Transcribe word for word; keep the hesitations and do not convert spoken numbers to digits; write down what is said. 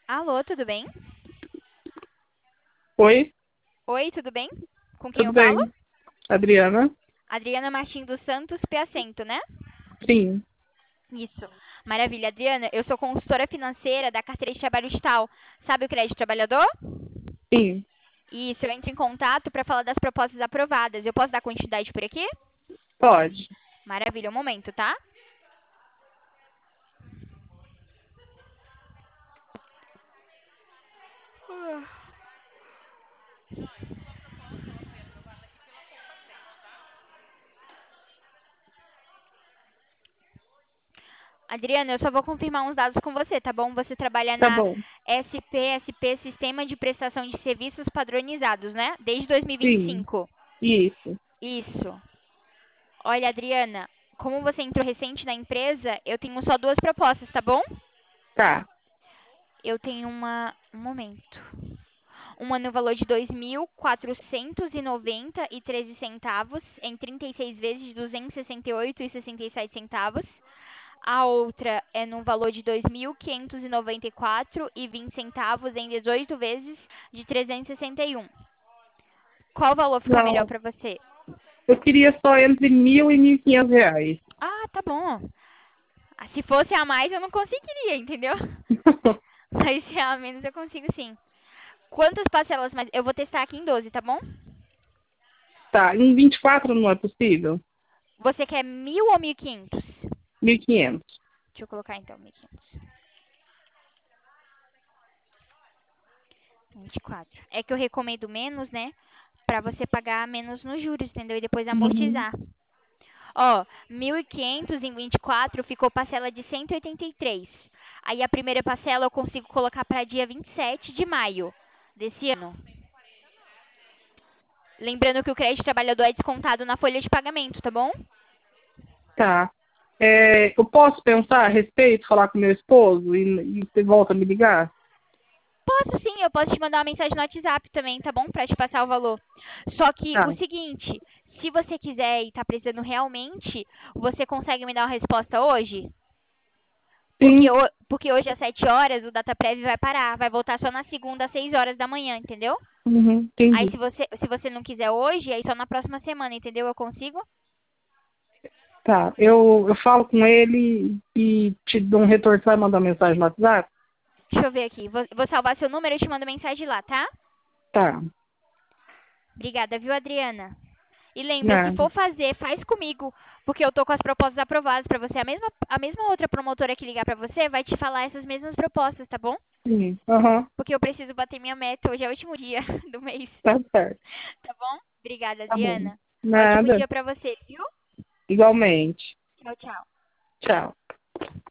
Alô, tudo bem? Oi, Oi, tudo bem? Com quem tudo eu falo? bem? Adriana? Adriana Martins dos Santos Piacento, né? Sim, Isso. Maravilha. Adriana, eu sou consultora financeira da carteira de trabalho digital. Sabe o crédito trabalhador? sim, Isso, eu entro em contato para falar das propostas aprovadas. Eu posso dar continuidade por aqui? pode. Maravilha, um momento, tá? Adriana, eu só vou confirmar uns dados com você, tá bom? Você trabalha Tá na bom. S P S P, Sistema de Prestação de Serviços Padronizados, né? Desde Sim, dois mil e vinte e cinco. isso. Isso. Olha, Adriana, como você entrou recente na empresa, eu tenho só duas propostas, tá bom? Tá. Eu tenho uma. Um momento. Uma no valor de dois mil quatrocentos e noventa e treze centavos, em trinta e seis vezes de duzentos e sessenta e oito e sessenta e sete centavos. A outra é no valor de dois mil quinhentos e noventa e quatro e vinte centavos, em dezoito vezes de trezentos e sessenta e um. Qual valor fica melhor Não, para você? eu queria só entre mil e mil e quinhentos reais. Ah, tá bom. Ah, se fosse a mais, eu não conseguiria, entendeu? Mas se é a menos, eu consigo sim. Quantas parcelas mais? Eu vou testar aqui em doze, tá bom? Tá, em vinte e quatro não é possível? Você quer mil ou mil e quinhentos? Mil e quinhentos. Deixa eu colocar então mil e quinhentos. vinte e quatro. É que eu recomendo menos, né? Pra você pagar menos nos juros, entendeu? E depois Uhum. amortizar. Ó, mil e quinhentos em vinte e quatro ficou parcela de cento e oitenta e três. Aí a primeira parcela eu consigo colocar para dia vinte e sete de maio desse ano. Lembrando que o crédito trabalhador é descontado na folha de pagamento, tá bom? Tá. É, eu posso pensar a respeito, falar com meu esposo e, e você volta a me ligar? Posso sim, eu posso te mandar uma mensagem no WhatsApp também, tá bom? Pra te passar o valor. Só que Tá. o seguinte, se você quiser e tá precisando realmente, você consegue me dar uma resposta hoje? Porque, Sim. ho- porque hoje às sete horas o DataPrev vai parar, vai voltar só na segunda às seis horas da manhã, entendeu? Uhum, Aí entendi. se você, se você não quiser hoje, aí só na próxima semana, entendeu? Eu consigo? Tá. Eu, eu falo com ele e te dou um retorno. Você vai mandar mensagem no WhatsApp? Deixa eu ver aqui. Vou, vou salvar seu número e te mando mensagem lá, tá? Tá. Obrigada, viu, Adriana? E lembra, se Nada. for fazer, faz comigo, porque eu tô com as propostas aprovadas pra você. A mesma, a mesma outra promotora que ligar pra você vai te falar essas mesmas propostas, tá bom? Sim. Aham. Porque eu preciso bater minha meta. Hoje é o último dia do mês. Tá certo. Tá bom? Obrigada, Tá bom. Adriana. Ótimo Nada. dia pra você, viu? Igualmente. Tchau, tchau. Tchau.